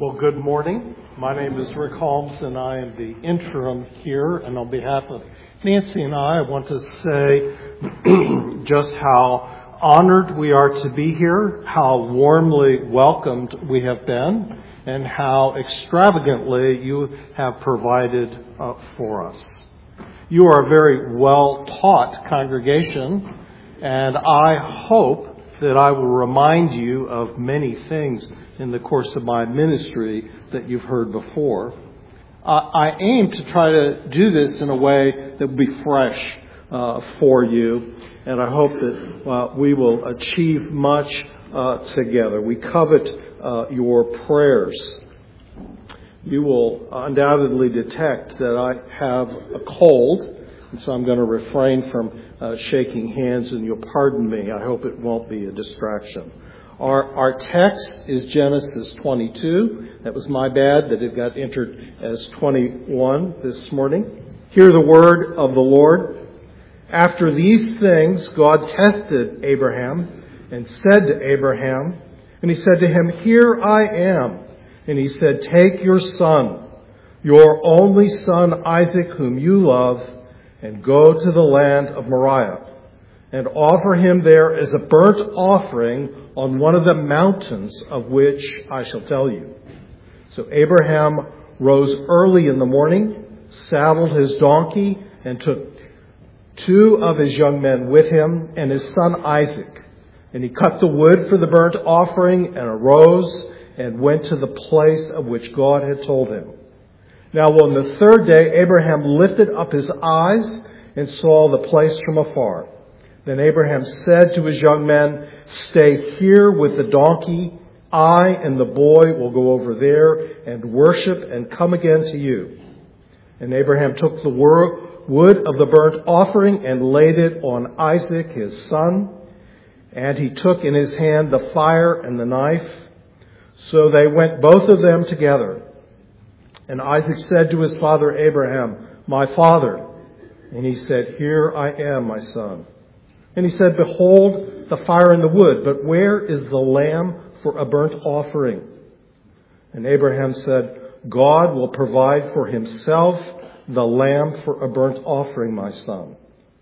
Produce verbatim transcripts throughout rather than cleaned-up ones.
Well, good morning. My name is Rick Holmes, and I am the interim here. And on behalf of Nancy and I, I want to say just how honored we are to be here, how warmly welcomed we have been, and how extravagantly you have provided uh, for us. You are a very well-taught congregation, and I hope that I will remind you of many things in the course of my ministry that you've heard before. Uh, I aim to try to do this in a way that will be fresh uh, for you, and I hope that uh, we will achieve much uh, together. We covet uh, your prayers. You will undoubtedly detect that I have a cold, and so I'm going to refrain from uh, shaking hands, and you'll pardon me. I hope it won't be a distraction. Our, our text is Genesis twenty-two. That was my bad that it got entered as twenty-one this morning. Hear the word of the Lord. After these things, God tested Abraham and said to Abraham, and he said to him, "Here I am." And he said, "Take your son, your only son Isaac, whom you love, and go to the land of Moriah, and offer him there as a burnt offering on one of the mountains of which I shall tell you." So Abraham rose early in the morning, saddled his donkey, and took two of his young men with him and his son Isaac. And he cut the wood for the burnt offering and arose and went to the place of which God had told him. Now on the third day, Abraham lifted up his eyes and saw the place from afar. Then Abraham said to his young men, "Stay here with the donkey. I and the boy will go over there and worship and come again to you." And Abraham took the wood of the burnt offering and laid it on Isaac, his son. And he took in his hand the fire and the knife. So they went both of them together. And Isaac said to his father Abraham, "My father." And he said, "Here I am, my son." And he said, "Behold the fire and the wood, but where is the lamb for a burnt offering?" And Abraham said, "God will provide for himself the lamb for a burnt offering, my son."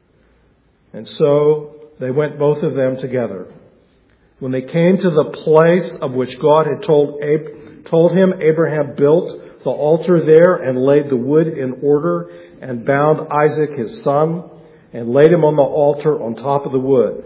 And so they went both of them together. When they came to the place of which God had told Ab- told him, Abraham built the altar there and laid the wood in order and bound Isaac his son and laid him on the altar on top of the wood.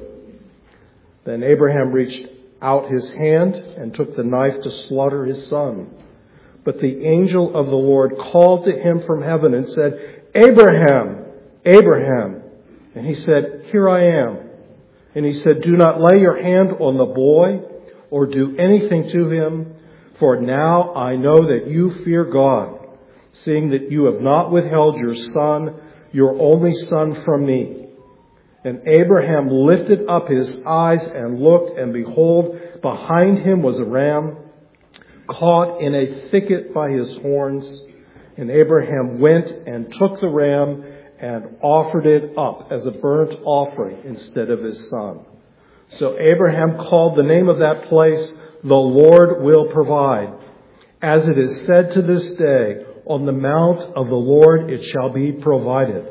Then Abraham reached out his hand and took the knife to slaughter his son. But the angel of the Lord called to him from heaven and said, "Abraham, Abraham." And he said, "Here I am." And he said, "Do not lay your hand on the boy or do anything to him, for now I know that you fear God, seeing that you have not withheld your son, your only son, from me." And Abraham lifted up his eyes and looked, and behold, behind him was a ram caught in a thicket by his horns. And Abraham went and took the ram and offered it up as a burnt offering instead of his son. So Abraham called the name of that place, "The Lord will provide." As it is said to this day, "On the mount of the Lord it shall be provided."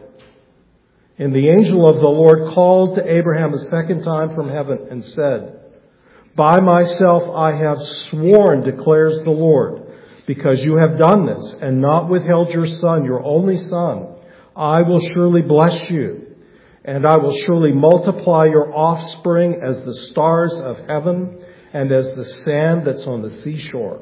And the angel of the Lord called to Abraham a second time from heaven and said, "By myself I have sworn, declares the Lord, because you have done this and not withheld your son, your only son, I will surely bless you, and I will surely multiply your offspring as the stars of heaven and as the sand that's on the seashore.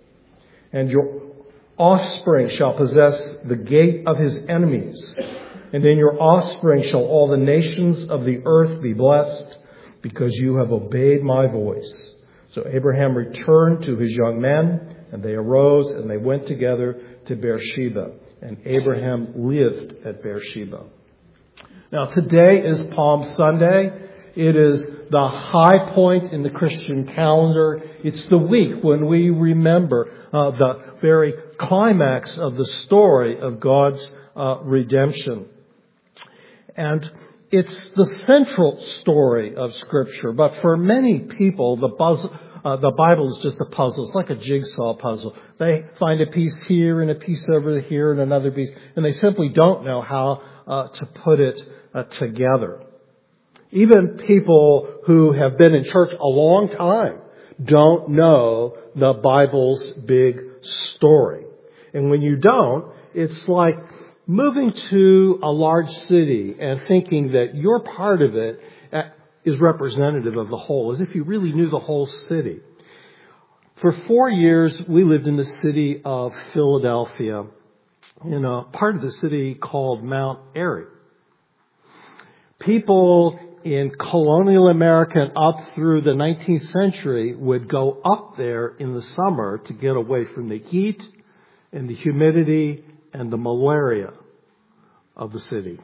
And your offspring shall possess the gate of his enemies, and in your offspring shall all the nations of the earth be blessed, because you have obeyed my voice." So Abraham returned to his young men, and they arose and they went together to Beersheba. And Abraham lived at Beersheba. Now today is Palm Sunday. It is the high point in the Christian calendar. It's the week when we remember uh, the very climax of the story of God's uh, redemption. And it's the central story of Scripture. But for many people, the buzz, uh, the Bible is just a puzzle. It's like a jigsaw puzzle. They find a piece here and a piece over here and another piece, and they simply don't know how uh, to put it uh, together. Even people who have been in church a long time don't know the Bible's big story. And when you don't, it's like moving to a large city and thinking that your part of it is representative of the whole, as if you really knew the whole city. For four years, we lived in the city of Philadelphia, in a part of the city called Mount Airy. People in colonial America and up through the nineteenth century would go up there in the summer to get away from the heat and the humidity and the malaria of the city.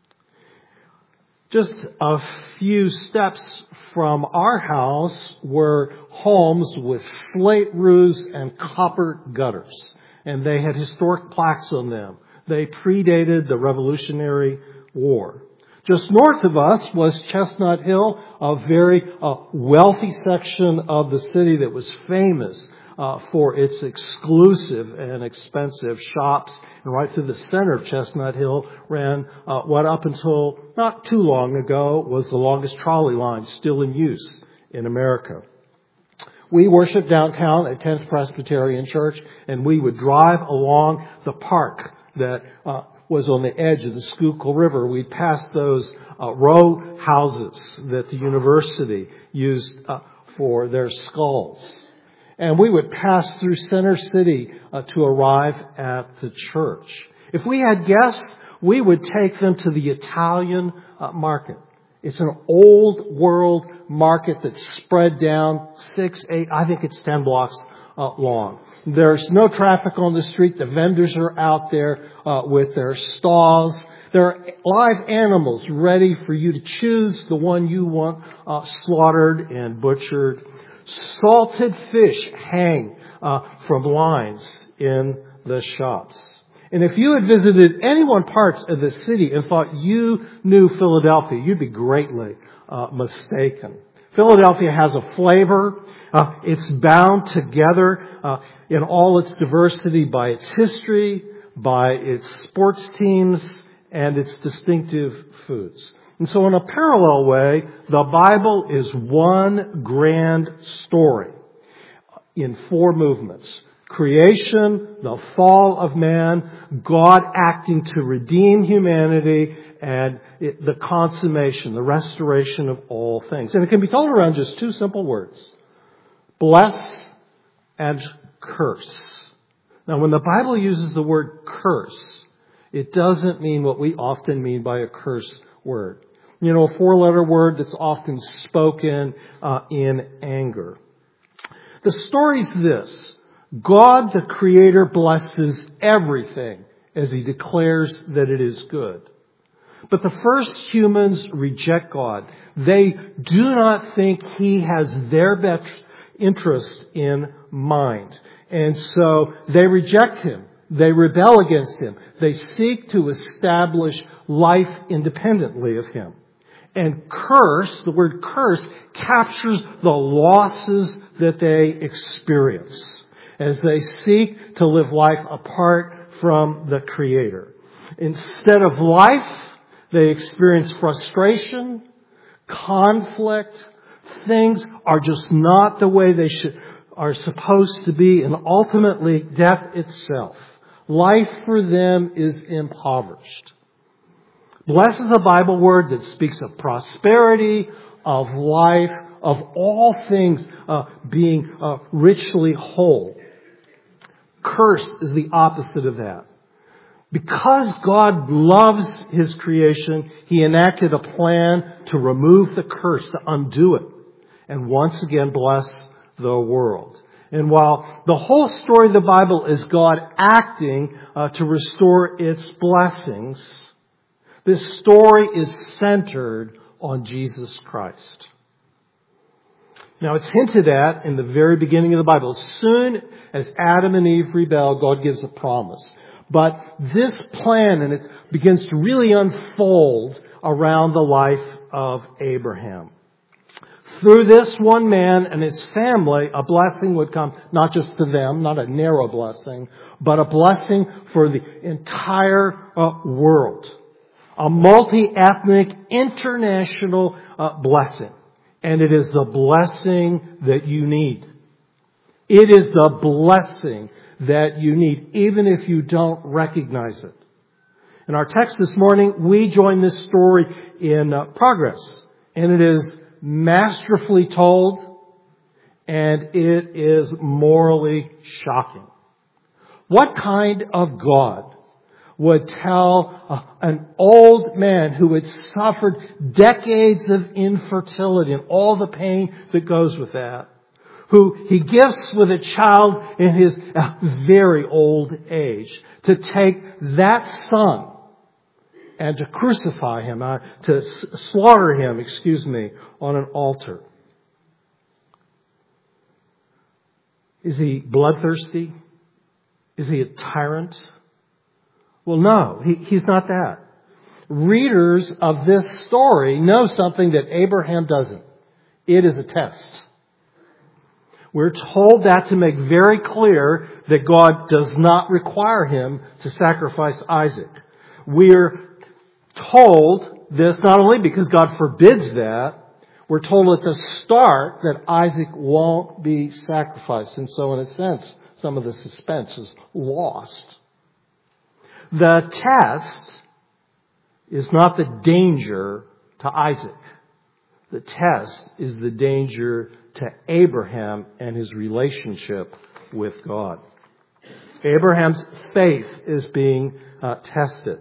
Just a few steps from our house were homes with slate roofs and copper gutters, and they had historic plaques on them. They predated the Revolutionary War. Just north of us was Chestnut Hill, a very uh, wealthy section of the city that was famous uh, for its exclusive and expensive shops. And right through the center of Chestnut Hill ran uh, what up until not too long ago was the longest trolley line still in use in America. We worshiped downtown at tenth Presbyterian Church, and we would drive along the park that uh, was on the edge of the Schuylkill River. We'd pass those uh, row houses that the university used uh, for their skulls. And we would pass through Center City uh, to arrive at the church. If we had guests, we would take them to the Italian uh, market. It's an old world market that's spread down six, eight, I think it's ten blocks uh, long. There's no traffic on the street. The vendors are out there uh, with their stalls. There are live animals ready for you to choose the one you want uh, slaughtered and butchered. Salted fish hang uh, from lines in the shops. And if you had visited any one parts of the city and thought you knew Philadelphia, you'd be greatly uh, mistaken. Philadelphia has a flavor. Uh, it's bound together uh, in all its diversity by its history, by its sports teams, and its distinctive foods. And so in a parallel way, the Bible is one grand story in four movements. Creation, the fall of man, God acting to redeem humanity, and it, the consummation, the restoration of all things. And it can be told around just two simple words. Bless and curse. Now, when the Bible uses the word curse, it doesn't mean what we often mean by a curse word. You know, a four-letter word that's often spoken uh, in anger. The story's this. God, the Creator, blesses everything as He declares that it is good. But the first humans reject God. They do not think He has their best interest in mind. And so they reject Him. They rebel against Him. They seek to establish life independently of Him. And curse, the word curse, captures the losses that they experience as they seek to live life apart from the Creator. Instead of life, they experience frustration, conflict. Things are just not the way they should, are supposed to be, and ultimately death itself. Life for them is impoverished. Blessed is the Bible word that speaks of prosperity, of life, of all things uh, being uh, richly whole. Curse is the opposite of that. Because God loves His creation, He enacted a plan to remove the curse, to undo it, and once again bless the world. And while the whole story of the Bible is God acting uh, to restore its blessings, this story is centered on Jesus Christ. Now, it's hinted at in the very beginning of the Bible. As soon as Adam and Eve rebel, God gives a promise. But this plan, and it begins to really unfold around the life of Abraham. through this one man and his family, a blessing would come, not just to them, not a narrow blessing, but a blessing for the entire uh, world. A multi-ethnic, international uh, blessing. And it is the blessing that you need. It is the blessing that you need, even if you don't recognize it. In our text this morning, we join this story in uh, progress. And it is masterfully told, and it is morally shocking. What kind of God would tell uh, an old man who had suffered decades of infertility and all the pain that goes with that, who he gifts with a child in his uh, very old age, to take that son and to crucify him, uh, to s- slaughter him, excuse me, on an altar? Is he bloodthirsty? Is he a tyrant? Well, no, he, he's not that. Readers of this story know something that Abraham doesn't. It is a test. We're told that to make very clear that God does not require him to sacrifice Isaac. We're told this not only because God forbids that, we're told at the start that Isaac won't be sacrificed. And so in a sense, some of the suspense is lost. The test is not the danger to Isaac. The test is the danger to Abraham and his relationship with God. Abraham's faith is being uh, tested.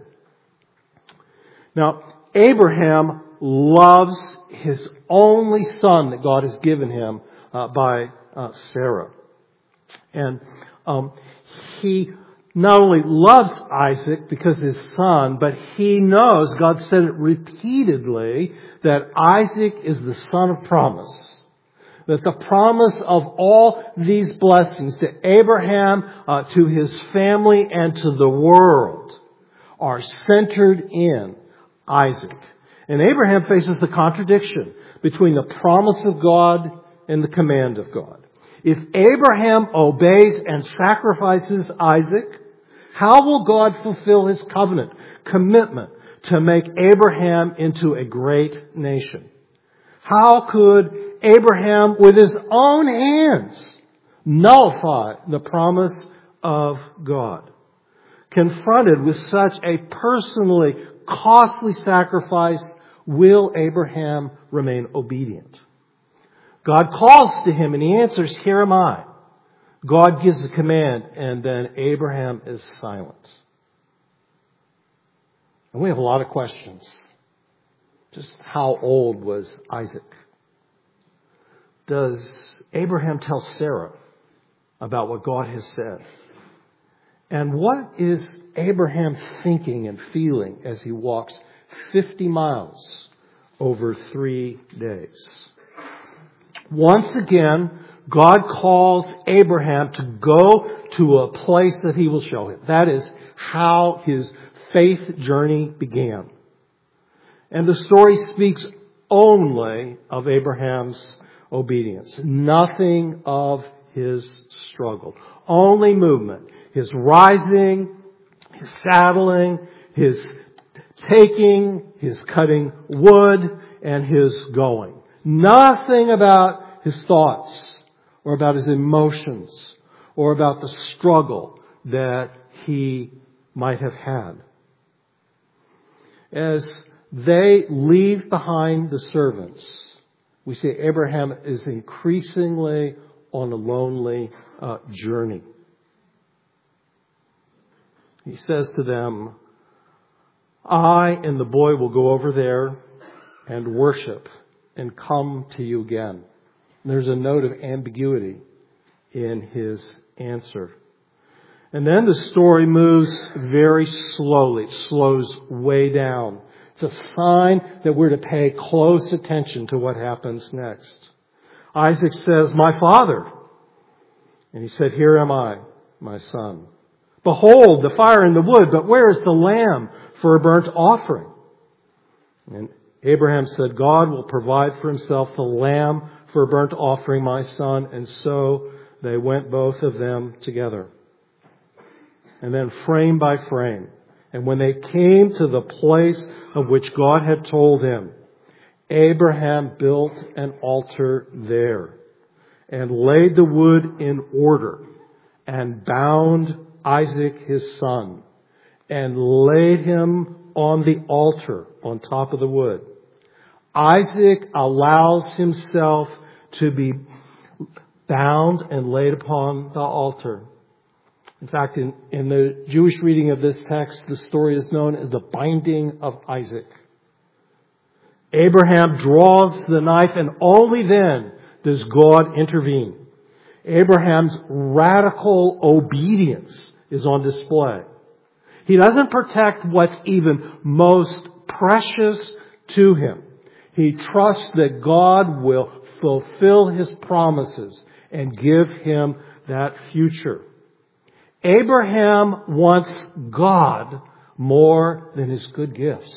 Now, Abraham loves his only son that God has given him uh, by uh, Sarah. And um, he not only loves Isaac because his son, but he knows, God said it repeatedly, that Isaac is the son of promise. That the promise of all these blessings to Abraham, uh, to his family, and to the world are centered in Isaac. And Abraham faces the contradiction between the promise of God and the command of God. If Abraham obeys and sacrifices Isaac, how will God fulfill his covenant, commitment to make Abraham into a great nation? How could Abraham, with his own hands, nullify the promise of God? Confronted with such a personally costly sacrifice, will Abraham remain obedient? God calls to him and he answers, "Here am I." God gives a command and then Abraham is silent. And we have a lot of questions. Just how old was Isaac? Does Abraham tell Sarah about what God has said? And what is Abraham thinking and feeling as he walks fifty miles over three days? Once again, God calls Abraham to go to a place that he will show him. That is how his faith journey began. And the story speaks only of Abraham's obedience. Nothing of his struggle. Only movement. His rising, his saddling, his taking, his cutting wood, and his going. Nothing about his thoughts or about his emotions or about the struggle that he might have had. As they leave behind the servants, we see Abraham is increasingly on a lonely uh, journey. He says to them, "I and the boy will go over there and worship and come to you again." And there's a note of ambiguity in his answer. And then the story moves very slowly. It slows way down. It's a sign that we're to pay close attention to what happens next. Isaac says, "My father." And he said, "Here am I, my son. Behold, the fire and the wood, but where is the lamb for a burnt offering?" And Abraham said, God will provide for himself the lamb for a burnt offering, my son. And so they went both of them together. And then frame by frame. And when they came to the place of which God had told him, Abraham built an altar there and laid the wood in order and bound Isaac his son and laid him on the altar on top of the wood. Isaac allows himself to be bound and laid upon the altar. In fact, in, in the Jewish reading of this text, the story is known as the binding of Isaac. Abraham draws the knife, and only then does God intervene. Abraham's radical obedience is on display. He doesn't protect what's even most precious to him. He trusts that God will fulfill his promises and give him that future. Abraham wants God more than his good gifts.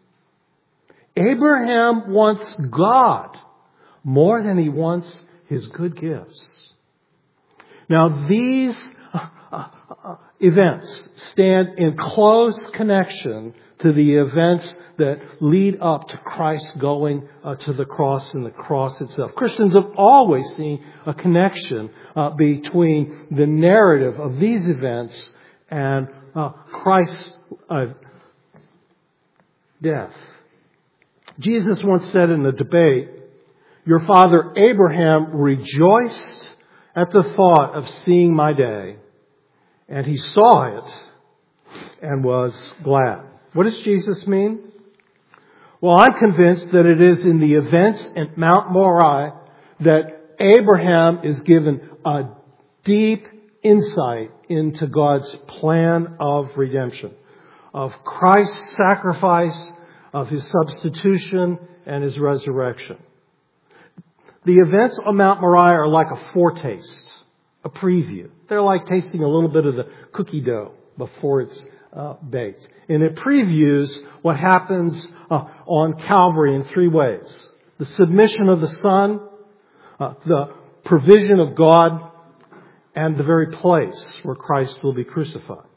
Abraham wants God more than he wants his good gifts. Now, these uh, uh, events stand in close connection to the events that lead up to Christ going uh, to the cross and the cross itself. Christians have always seen a connection uh, between the narrative of these events and uh, Christ's uh, death. Jesus once said in a debate, "Your father Abraham rejoiced at the thought of seeing my day, and he saw it and was glad." What does Jesus mean? Well, I'm convinced that it is in the events at Mount Moriah that Abraham is given a deep insight into God's plan of redemption, of Christ's sacrifice, of his substitution, and his resurrection. The events on Mount Moriah are like a foretaste, a preview. They're like tasting a little bit of the cookie dough before it's uh, baked. And it previews what happens uh, on Calvary in three ways. The submission of the Son, uh, the provision of God, and the very place where Christ will be crucified.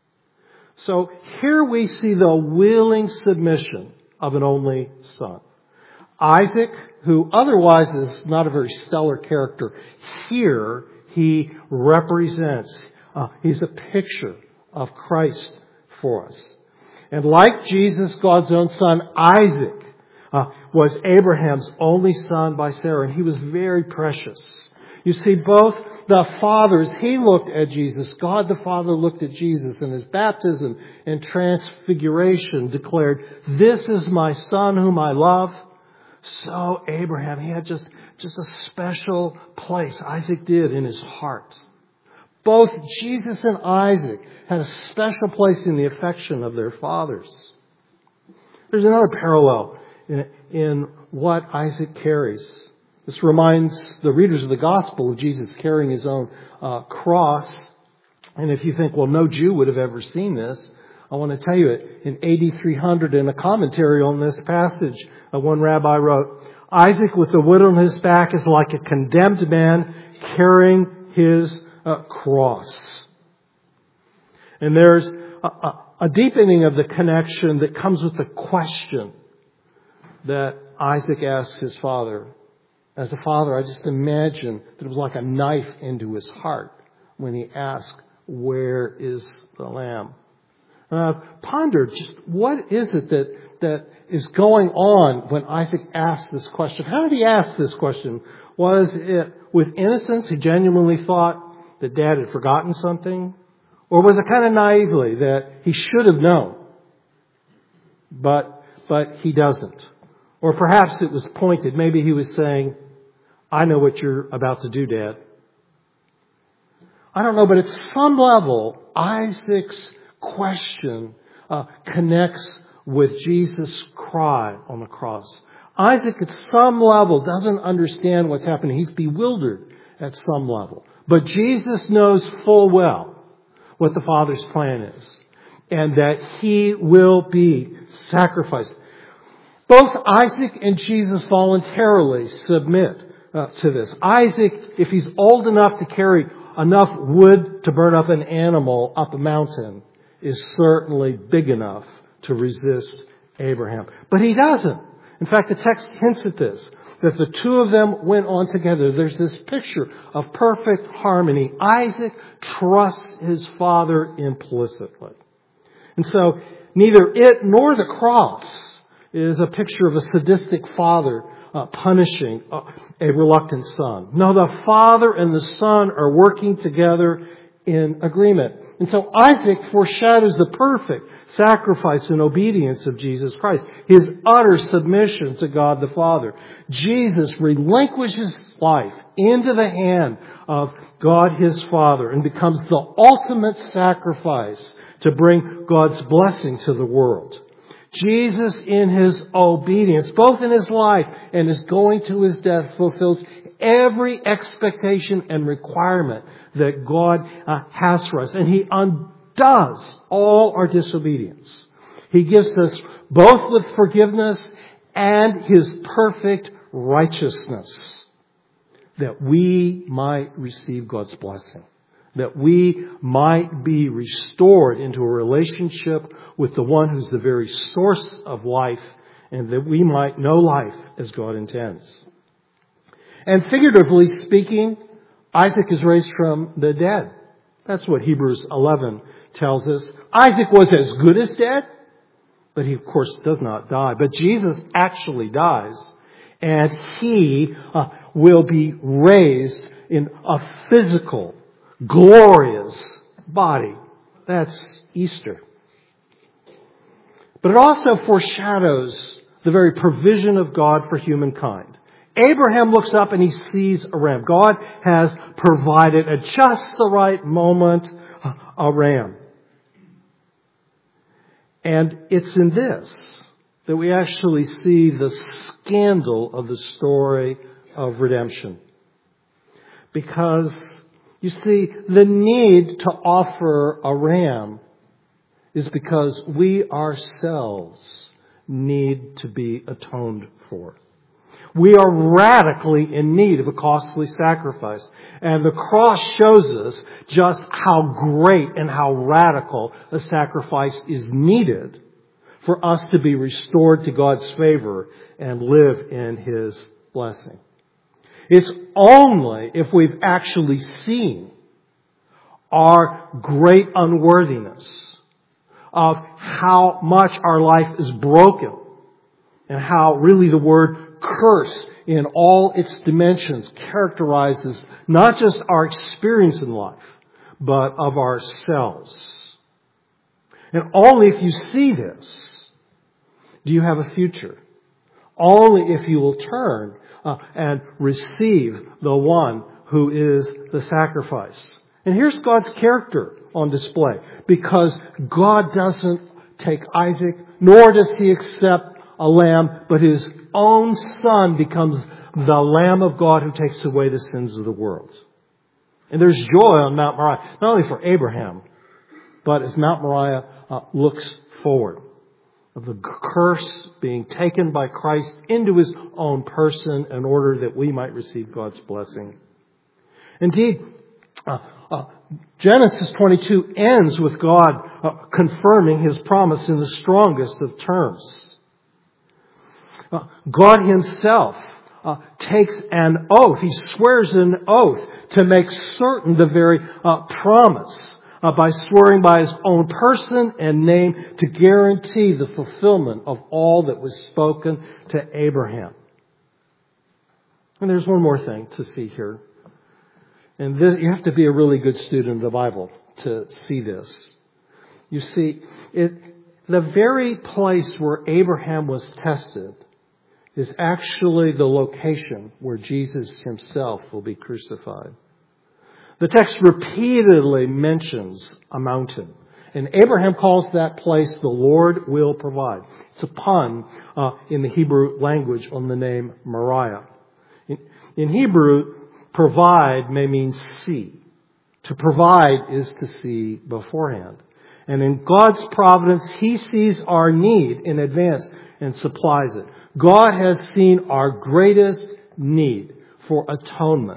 So here we see the willing submission of an only son. Isaac, who otherwise is not a very stellar character, here he represents, uh, he's a picture of Christ for us. And like Jesus, God's own son, Isaac uh, was Abraham's only son by Sarah, and he was very precious. You see, both the fathers, he looked at Jesus. God the Father looked at Jesus, and his baptism and transfiguration declared, "This is my son whom I love." So Abraham, he had just, just a special place, Isaac did, in his heart. Both Jesus and Isaac had a special place in the affection of their fathers. There's another parallel in, in what Isaac carries. This reminds the readers of the gospel of Jesus carrying his own uh, cross. And if you think, well, no Jew would have ever seen this, I want to tell you it. In A D three hundred, in a commentary on this passage, uh, one rabbi wrote, "Isaac with the wood on his back is like a condemned man carrying his uh, cross." And there's a, a, a deepening of the connection that comes with the question that Isaac asks his father. As a father, I just imagine that it was like a knife into his heart when he asked, "Where is the lamb?" And I've pondered just what is it that, that is going on when Isaac asked this question. How did he ask this question? Was it with innocence? He genuinely thought that Dad had forgotten something? Or was it kind of naively that he should have known, but, but he doesn't? Or perhaps it was pointed. Maybe he was saying, "I know what you're about to do, Dad." I don't know, but at some level, Isaac's question uh, connects with Jesus' cry on the cross. Isaac at some level doesn't understand what's happening. He's bewildered at some level. But Jesus knows full well what the Father's plan is, and that he will be sacrificed. Both Isaac and Jesus voluntarily submit uh, to this. Isaac, if he's old enough to carry enough wood to burn up an animal up a mountain, is certainly big enough to resist Abraham. But he doesn't. In fact, the text hints at this, that the two of them went on together. There's this picture of perfect harmony. Isaac trusts his father implicitly. And so neither it nor the cross is a picture of a sadistic father uh, punishing a, a reluctant son. No, the father and the son are working together in agreement. And so Isaac foreshadows the perfect sacrifice and obedience of Jesus Christ, his utter submission to God the Father. Jesus relinquishes his life into the hand of God his Father and becomes the ultimate sacrifice to bring God's blessing to the world. Jesus, in his obedience, both in his life and his going to his death, fulfills every expectation and requirement that God uh, has for us. And he undoes all our disobedience. He gives us both with forgiveness and his perfect righteousness, that we might receive God's blessing, that we might be restored into a relationship with the one who's the very source of life, and that we might know life as God intends. And figuratively speaking, Isaac is raised from the dead. That's what Hebrews eleven tells us. Isaac was as good as dead, but he, of course, does not die. But Jesus actually dies, and he uh, will be raised in a physical, glorious body. That's Easter. But it also foreshadows the very provision of God for humankind. Abraham looks up and he sees a ram. God has provided at just the right moment a ram. And it's in this that we actually see the scandal of the story of redemption. Because, you see, the need to offer a ram is because we ourselves need to be atoned for. We are radically in need of a costly sacrifice. And the cross shows us just how great and how radical a sacrifice is needed for us to be restored to God's favor and live in his blessing. It's only if we've actually seen our great unworthiness of how much our life is broken and how really the word curse in all its dimensions characterizes not just our experience in life, but of ourselves. And only if you see this do you have a future. Only if you will turn uh, and receive the one who is the sacrifice. And here's God's character on display, because God doesn't take Isaac, nor does he accept a lamb, but his own son becomes the Lamb of God who takes away the sins of the world. And there's joy on Mount Moriah, not only for Abraham, but as Mount Moriah uh, looks forward of the curse being taken by Christ into his own person in order that we might receive God's blessing. Indeed, uh, uh, Genesis twenty-two ends with God uh, confirming his promise in the strongest of terms. Uh, God himself uh, takes an oath. He swears an oath to make certain the very uh, promise uh, by swearing by his own person and name to guarantee the fulfillment of all that was spoken to Abraham. And there's one more thing to see here. And this, you have to be a really good student of the Bible to see this. You see, it, the very place where Abraham was tested is actually the location where Jesus himself will be crucified. The text repeatedly mentions a mountain. And Abraham calls that place the Lord will provide. It's a pun uh, in the Hebrew language on the name Moriah. In, in Hebrew, provide may mean see. To provide is to see beforehand. And in God's providence, he sees our need in advance. and supplies it. God has seen our greatest need for atonement,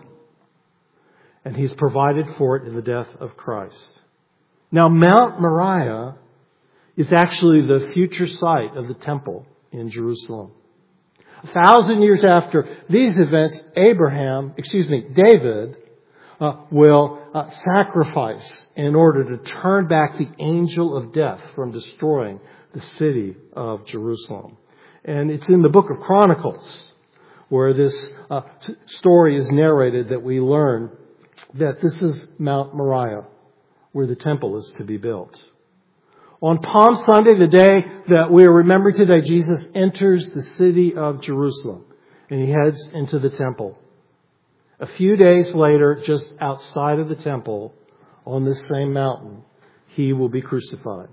and He's provided for it in the death of Christ. Now, Mount Moriah is actually the future site of the temple in Jerusalem. A thousand years after these events, Abraham, excuse me, David, uh, will uh, sacrifice in order to turn back the angel of death from destroying the city of Jerusalem. And it's in the book of Chronicles where this uh, story is narrated that we learn that this is Mount Moriah, where the temple is to be built. On Palm Sunday, the day that we are remembering today, Jesus enters the city of Jerusalem and He heads into the temple. A few days later, just outside of the temple, on this same mountain, He will be crucified.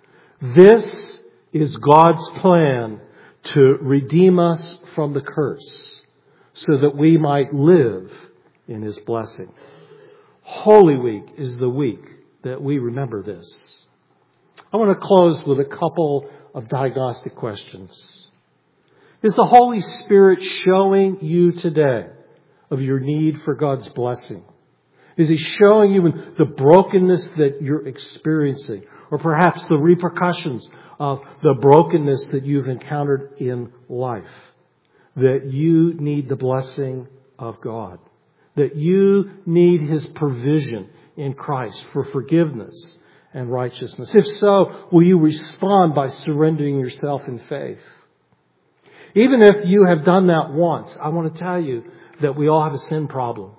This is God's plan to redeem us from the curse so that we might live in His blessing. Holy Week is the week that we remember this. I want to close with a couple of diagnostic questions. Is the Holy Spirit showing you today of your need for God's blessing? Is He showing you in the brokenness that you're experiencing, or perhaps the repercussions of the brokenness that you've encountered in life, that you need the blessing of God, that you need His provision in Christ for forgiveness and righteousness? If so, will you respond by surrendering yourself in faith? Even if you have done that once, I want to tell you that we all have a sin problem.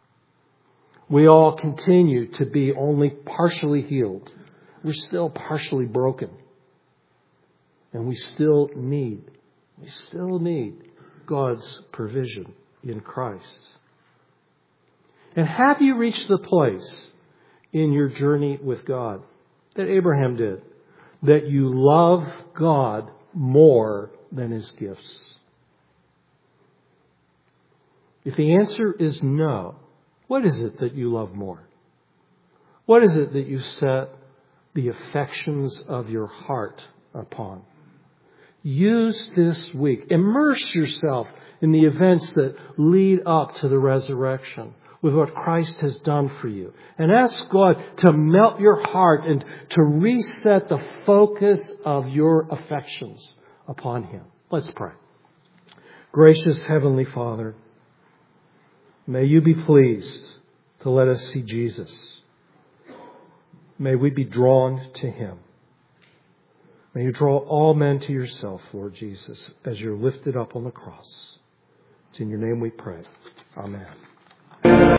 We all continue to be only partially healed. We're still partially broken. And we still need, we still need God's provision in Christ. And have you reached the place in your journey with God that Abraham did, that you love God more than His gifts? If the answer is no, what is it that you love more? What is it that you set the affections of your heart upon? Use this week. Immerse yourself in the events that lead up to the resurrection with what Christ has done for you. And ask God to melt your heart and to reset the focus of your affections upon Him. Let's pray. Gracious Heavenly Father, may You be pleased to let us see Jesus. May we be drawn to Him. May You draw all men to Yourself, Lord Jesus, as You're lifted up on the cross. It's in Your name we pray. Amen.